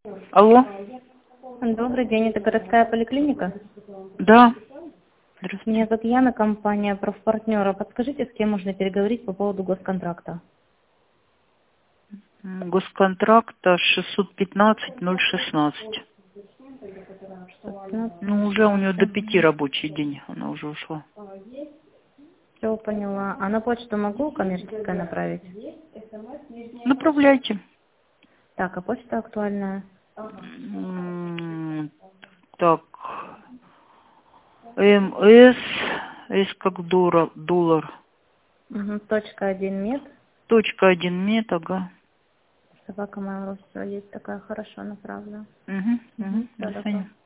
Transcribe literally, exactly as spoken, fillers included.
Алло. Добрый день, это городская поликлиника. Да. Меня Здравствуйте. зовут Яна, компания «Профпартнера». Подскажите, с кем можно переговорить по поводу госконтракта? М, Госконтракта шестьсот пятнадцать ноль шестнадцать. Ну, уже у нее до пяти рабочий день, она уже ушла. Все поняла. А на почту могу коммерческое направить? Направляйте. Так, а почта актуальная? М, Так. МС, С как дура, доллар. Угу, точка один мед. Точка один мет, ага. Собака моя все есть такая, хорошо направлена. Угу, Угу, угу. все, До добро. свидания.